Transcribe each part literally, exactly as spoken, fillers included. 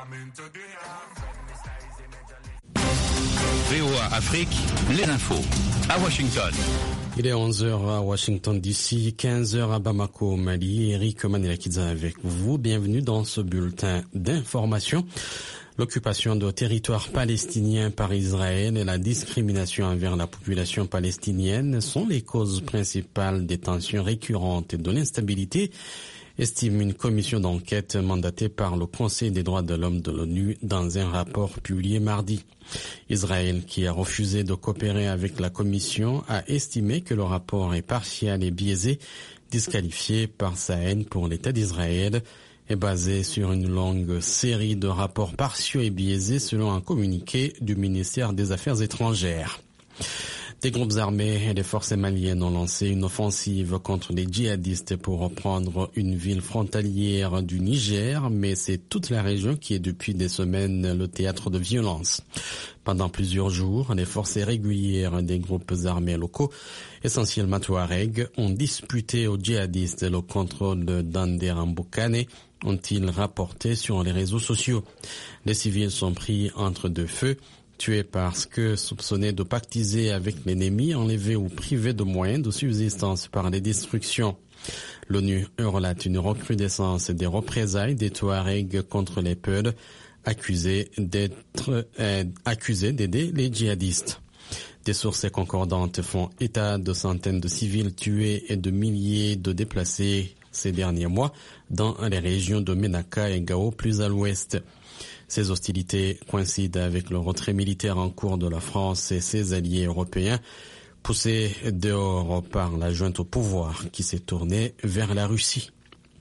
V O A Afrique, les infos à Washington. Il est onze heures à Washington D C, quinze heures à Bamako, au Mali. Eric Manilakidza avec vous. Bienvenue dans ce bulletin d'information. L'occupation de territoires palestiniens par Israël et la discrimination envers la population palestinienne sont les causes principales des tensions récurrentes et de l'instabilité, estime une commission d'enquête mandatée par le Conseil des droits de l'homme de l'ONU dans un rapport publié mardi. Israël, qui a refusé de coopérer avec la commission, a estimé que le rapport est partial et biaisé, disqualifié par sa haine pour l'État d'Israël, est basé sur une longue série de rapports partiaux et biaisés selon un communiqué du ministère des Affaires étrangères. Des groupes armés et des forces maliennes ont lancé une offensive contre les djihadistes pour reprendre une ville frontalière du Niger, mais c'est toute la région qui est depuis des semaines le théâtre de violence. Pendant plusieurs jours, les forces régulières des groupes armés locaux, essentiellement Touareg, ont disputé aux djihadistes le contrôle d'Anderambokane, ont-ils rapporté sur les réseaux sociaux. Les civils sont pris entre deux feux, tués parce que soupçonnés de pactiser avec l'ennemi, enlevés ou privés de moyens de subsistance par les destructions. L'ONU relate une recrudescence des représailles des Touaregs contre les Peuls, accusés d'être euh, accusés d'aider les djihadistes. Des sources concordantes font état de centaines de civils tués et de milliers de déplacés ces derniers mois dans les régions de Ménaka et Gao plus à l'ouest. Ces hostilités coïncident avec le retrait militaire en cours de la France et ses alliés européens, poussés dehors par la junte au pouvoir qui s'est tournée vers la Russie.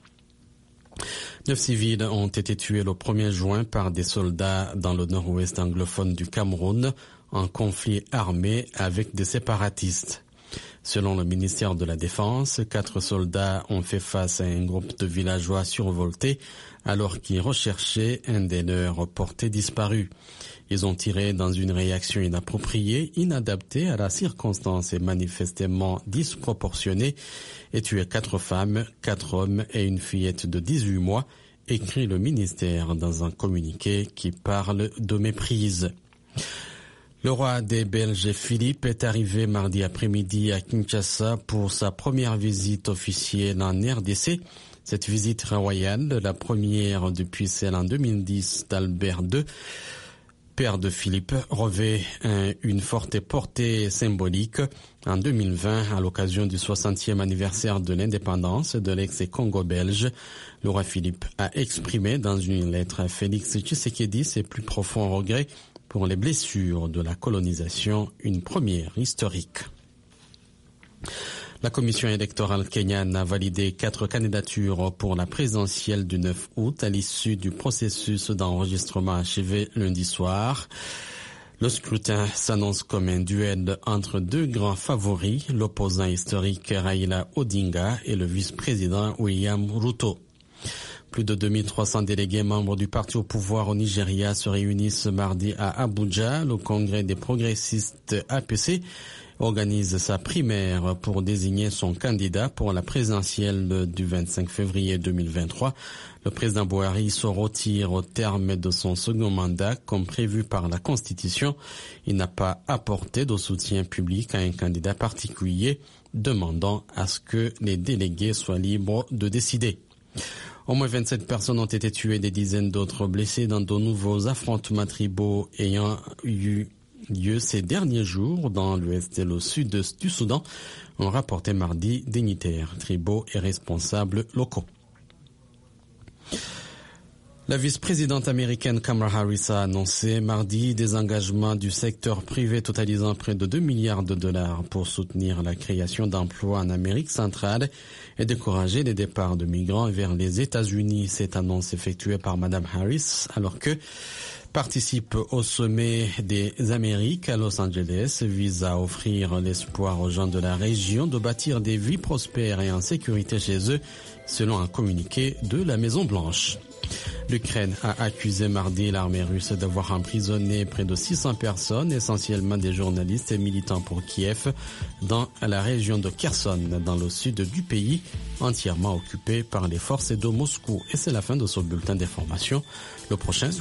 Neuf civils ont été tués le premier juin par des soldats dans le nord-ouest anglophone du Cameroun en conflit armé avec des séparatistes. Selon le ministère de la Défense, quatre soldats ont fait face à un groupe de villageois survoltés alors qu'ils recherchaient un des leurs portés disparus. Ils ont tiré dans une réaction inappropriée, inadaptée à la circonstance et manifestement disproportionnée et tué quatre femmes, quatre hommes et une fillette de dix-huit mois, écrit le ministère dans un communiqué qui parle de méprise. Le roi des Belges Philippe est arrivé mardi après-midi à Kinshasa pour sa première visite officielle en R D C. Cette visite royale, la première depuis celle en deux mille dix d'Albert deux, père de Philippe, revêt un, une forte portée symbolique. En deux mille vingt, à l'occasion du soixantième anniversaire de l'indépendance de l'ex-Congo belge, le roi Philippe a exprimé dans une lettre à Félix Tshisekedi ses plus profonds regrets pour les blessures de la colonisation, une première historique. La commission électorale kenyane a validé quatre candidatures pour la présidentielle du neuf août à l'issue du processus d'enregistrement achevé lundi soir. Le scrutin s'annonce comme un duel entre deux grands favoris, l'opposant historique Raila Odinga et le vice-président William Ruto. Plus de deux mille trois cents délégués membres du parti au pouvoir au Nigeria se réunissent ce mardi à Abuja. Le congrès des progressistes A P C organise sa primaire pour désigner son candidat pour la présidentielle du vingt-cinq février deux mille vingt-trois. Le président Buhari se retire au terme de son second mandat comme prévu par la Constitution. Il n'a pas apporté de soutien public à un candidat particulier, demandant à ce que les délégués soient libres de décider. Au moins vingt-sept personnes ont été tuées, des dizaines d'autres blessées dans de nouveaux affrontements tribaux ayant eu lieu ces derniers jours dans l'ouest et le sud du Soudan, ont rapporté mardi dignitaires, tribaux et responsables locaux. La vice-présidente américaine Kamala Harris a annoncé mardi des engagements du secteur privé totalisant près de deux milliards de dollars pour soutenir la création d'emplois en Amérique centrale et décourager les départs de migrants vers les États-Unis. Cette annonce effectuée par Madame Harris alors que participe au sommet des Amériques à Los Angeles vise à offrir l'espoir aux gens de la région de bâtir des vies prospères et en sécurité chez eux, selon un communiqué de la Maison-Blanche. L'Ukraine a accusé mardi l'armée russe d'avoir emprisonné près de six cents personnes, essentiellement des journalistes et militants pour Kiev, dans la région de Kherson, dans le sud du pays, entièrement occupée par les forces de Moscou. Et c'est la fin de ce bulletin d'information. Le prochain